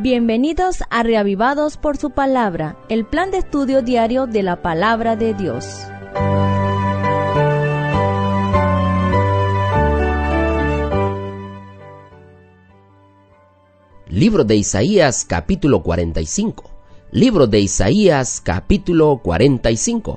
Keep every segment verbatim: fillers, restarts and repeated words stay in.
Bienvenidos a Reavivados por su Palabra, el plan de estudio diario de la Palabra de Dios. Libro de Isaías, capítulo cuarenta y cinco. Libro de Isaías, capítulo cuarenta y cinco.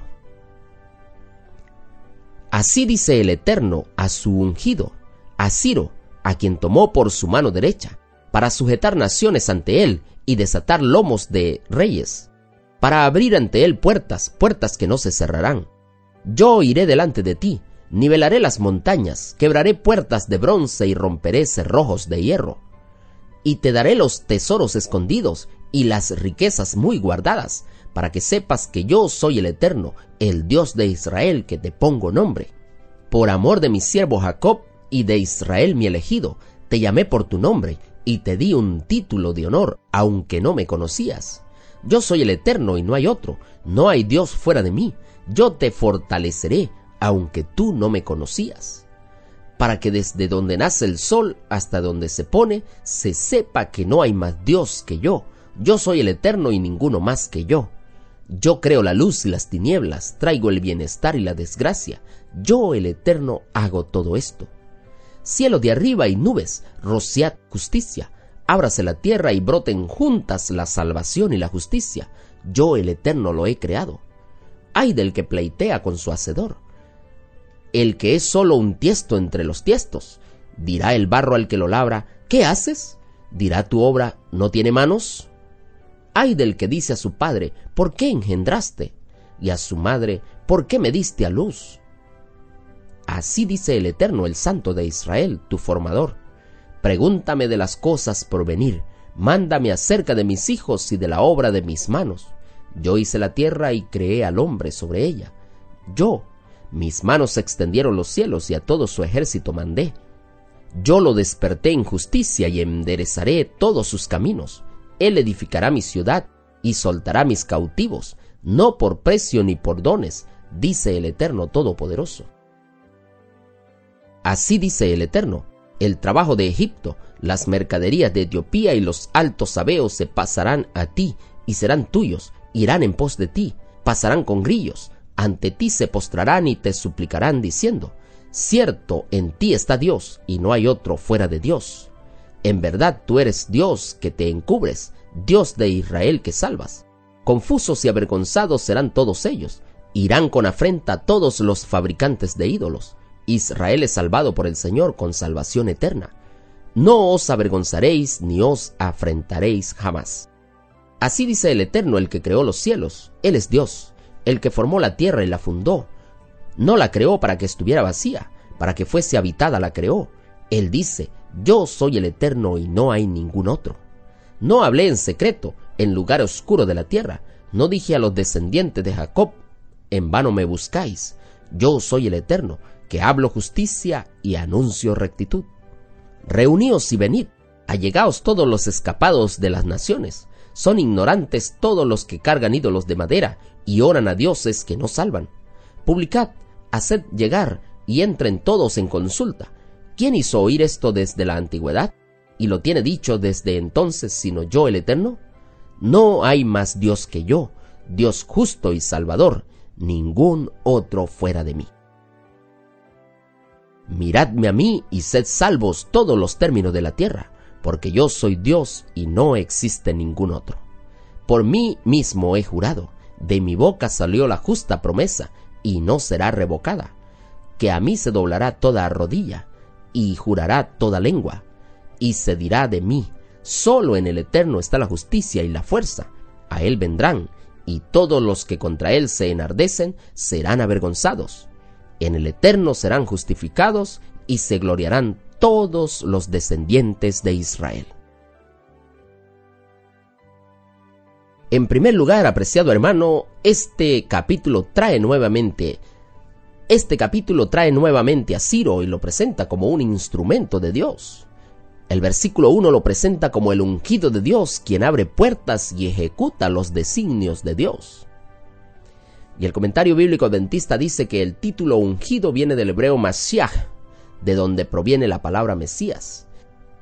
Así dice el Eterno a su ungido, a Ciro, a quien tomó por su mano derecha, para sujetar naciones ante él y desatar lomos de reyes, para abrir ante él puertas, puertas que no se cerrarán. Yo iré delante de ti, nivelaré las montañas, quebraré puertas de bronce y romperé cerrojos de hierro. Y te daré los tesoros escondidos y las riquezas muy guardadas, para que sepas que yo soy el Eterno, el Dios de Israel, que te pongo nombre. Por amor de mi siervo Jacob y de Israel mi elegido, te llamé por tu nombre y te di un título de honor, aunque no me conocías. Yo soy el Eterno y no hay otro, no hay Dios fuera de mí. Yo te fortaleceré, aunque tú no me conocías, para que desde donde nace el sol hasta donde se pone, se sepa que no hay más Dios que yo. Yo soy el Eterno y ninguno más que yo. Yo creo la luz y las tinieblas, traigo el bienestar y la desgracia. Yo, el Eterno, hago todo esto. Cielo de arriba y nubes, rociad justicia. Ábrase la tierra y broten juntas la salvación y la justicia. Yo, el Eterno, lo he creado. Ay del que pleitea con su hacedor, el que es solo un tiesto entre los tiestos. Dirá el barro al que lo labra, ¿qué haces? Dirá tu obra, ¿no tiene manos? Ay del que dice a su padre, ¿por qué engendraste? Y a su madre, ¿por qué me diste a luz? Así dice el Eterno, el Santo de Israel, tu formador. Pregúntame de las cosas por venir, mándame acerca de mis hijos y de la obra de mis manos. Yo hice la tierra y creé al hombre sobre ella. Yo, mis manos extendieron los cielos y a todo su ejército mandé. Yo lo desperté en justicia y enderezaré todos sus caminos. Él edificará mi ciudad y soltará mis cautivos, no por precio ni por dones, dice el Eterno Todopoderoso. Así dice el Eterno, el trabajo de Egipto, las mercaderías de Etiopía y los altos sabeos se pasarán a ti y serán tuyos, irán en pos de ti, pasarán con grillos, ante ti se postrarán y te suplicarán diciendo, cierto, en ti está Dios y no hay otro fuera de Dios. En verdad tú eres Dios que te encubres, Dios de Israel que salvas. Confusos y avergonzados serán todos ellos, irán con afrenta todos los fabricantes de ídolos. Israel es salvado por el Señor con salvación eterna. No os avergonzaréis ni os afrentaréis jamás. Así dice el Eterno, el que creó los cielos, Él es Dios, el que formó la tierra y la fundó. No la creó para que estuviera vacía, para que fuese habitada la creó. Él dice, yo soy el Eterno y no hay ningún otro. No hablé en secreto, en lugar oscuro de la tierra. No dije a los descendientes de Jacob, en vano me buscáis. Yo soy el Eterno, que hablo justicia y anuncio rectitud. Reuníos y venid, allegaos todos los escapados de las naciones. Son ignorantes todos los que cargan ídolos de madera y oran a dioses que no salvan. Publicad, haced llegar y entren todos en consulta. ¿Quién hizo oír esto desde la antigüedad? ¿Y lo tiene dicho desde entonces sino yo el Eterno? No hay más Dios que yo, Dios justo y salvador, ningún otro fuera de mí. Miradme a mí y sed salvos todos los términos de la tierra, porque yo soy Dios y no existe ningún otro. Por mí mismo he jurado, de mi boca salió la justa promesa, y no será revocada, que a mí se doblará toda rodilla, y jurará toda lengua, y se dirá de mí, solo en el Eterno está la justicia y la fuerza, a él vendrán, y todos los que contra él se enardecen serán avergonzados. En el Eterno serán justificados y se gloriarán todos los descendientes de Israel. En primer lugar, apreciado hermano, este capítulo trae nuevamente, este capítulo trae nuevamente a Ciro y lo presenta como un instrumento de Dios. El versículo uno lo presenta como el ungido de Dios, quien abre puertas y ejecuta los designios de Dios. Y el comentario bíblico adventista dice que el título ungido viene del hebreo Mashiach, de donde proviene la palabra Mesías.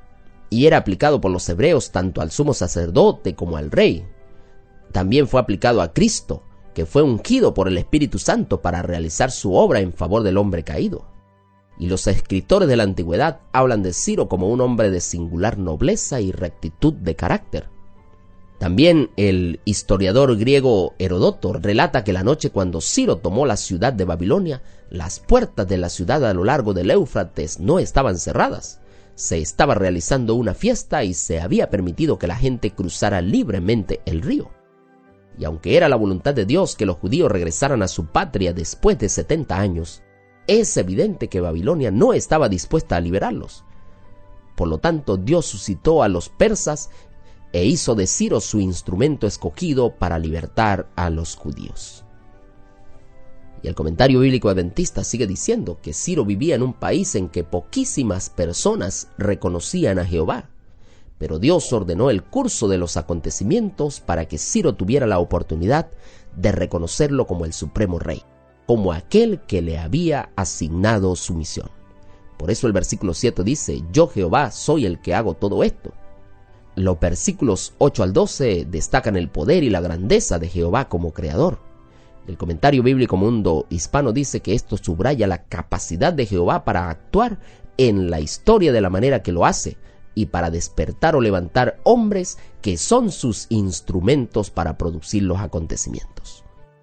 y era aplicado por los hebreos tanto al sumo sacerdote como al rey. También fue aplicado a Cristo, que fue ungido por el Espíritu Santo para realizar su obra en favor del hombre caído. Y los escritores de la antigüedad hablan de Ciro como un hombre de singular nobleza y rectitud de carácter. También el historiador griego Heródoto relata que la noche cuando Ciro tomó la ciudad de Babilonia, las puertas de la ciudad a lo largo del Éufrates no estaban cerradas. Se estaba realizando una fiesta y se había permitido que la gente cruzara libremente el río. Y aunque era la voluntad de Dios que los judíos regresaran a su patria después de setenta años, es evidente que Babilonia no estaba dispuesta a liberarlos. Por lo tanto, Dios suscitó a los persas e hizo de Ciro su instrumento escogido para libertar a los judíos. Y el comentario bíblico adventista sigue diciendo que Ciro vivía en un país en que poquísimas personas reconocían a Jehová, pero Dios ordenó el curso de los acontecimientos para que Ciro tuviera la oportunidad de reconocerlo como el supremo rey, como aquel que le había asignado su misión. Por eso el versículo siete dice: yo Jehová soy el que hago todo esto. Los versículos ocho al doce destacan el poder y la grandeza de Jehová como creador. El comentario bíblico Mundo Hispano dice que esto subraya la capacidad de Jehová para actuar en la historia de la manera que lo hace y para despertar o levantar hombres que son sus instrumentos para producir los acontecimientos.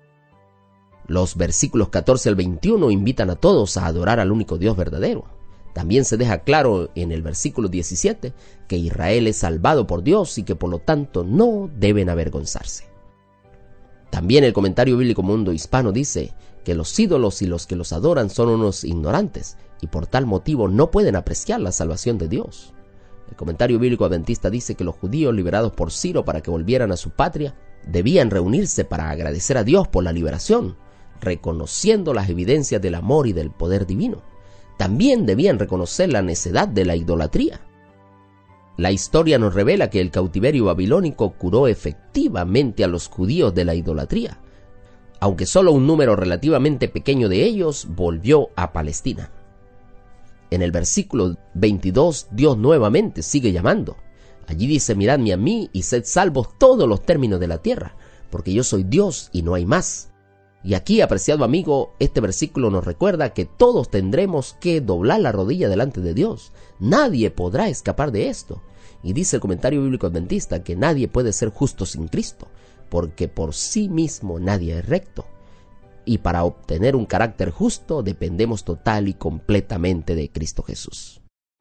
Los versículos catorce al veintiuno invitan a todos a adorar al único Dios verdadero. También se deja claro en el versículo diecisiete que Israel es salvado por Dios y que por lo tanto no deben avergonzarse. También el comentario bíblico Mundo Hispano dice que los ídolos y los que los adoran son unos ignorantes y por tal motivo no pueden apreciar la salvación de Dios. El comentario bíblico adventista dice que los judíos liberados por Ciro para que volvieran a su patria debían reunirse para agradecer a Dios por la liberación, reconociendo las evidencias del amor y del poder divino. También debían reconocer la necedad de la idolatría. La historia nos revela que el cautiverio babilónico curó efectivamente a los judíos de la idolatría, aunque solo un número relativamente pequeño de ellos volvió a Palestina. En el versículo veintidós, Dios nuevamente sigue llamando. Allí dice: miradme a mí y sed salvos todos los términos de la tierra, porque yo soy Dios y no hay más. Y aquí, apreciado amigo, este versículo nos recuerda que todos tendremos que doblar la rodilla delante de Dios. Nadie podrá escapar de esto. Y dice el comentario bíblico adventista que nadie puede ser justo sin Cristo, porque por sí mismo nadie es recto. Y para obtener un carácter justo dependemos total y completamente de Cristo Jesús.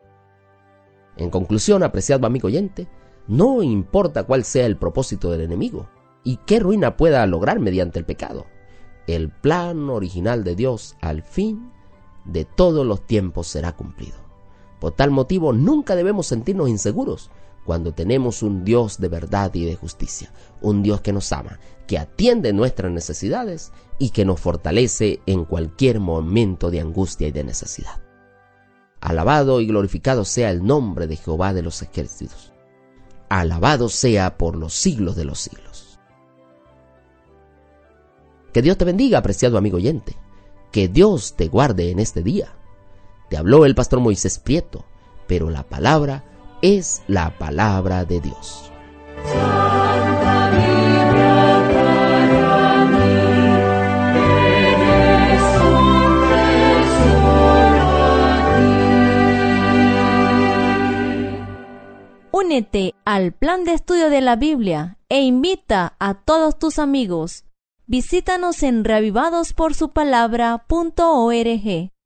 En conclusión, apreciado amigo oyente, no importa cuál sea el propósito del enemigo y qué ruina pueda lograr mediante el pecado, el plan original de Dios al fin de todos los tiempos será cumplido. Por tal motivo, nunca debemos sentirnos inseguros cuando tenemos un Dios de verdad y de justicia, un Dios que nos ama, que atiende nuestras necesidades y que nos fortalece en cualquier momento de angustia y de necesidad. Alabado y glorificado sea el nombre de Jehová de los ejércitos. Alabado sea por los siglos de los siglos. Que Dios te bendiga, apreciado amigo oyente. Que Dios te guarde en este día. Te habló el pastor Moisés Prieto, pero la palabra es la palabra de Dios. Santa Biblia para mí, eres un tesoro a ti. Únete al plan de estudio de la Biblia e invita a todos tus amigos. Visítanos en reavivados por su palabra punto org.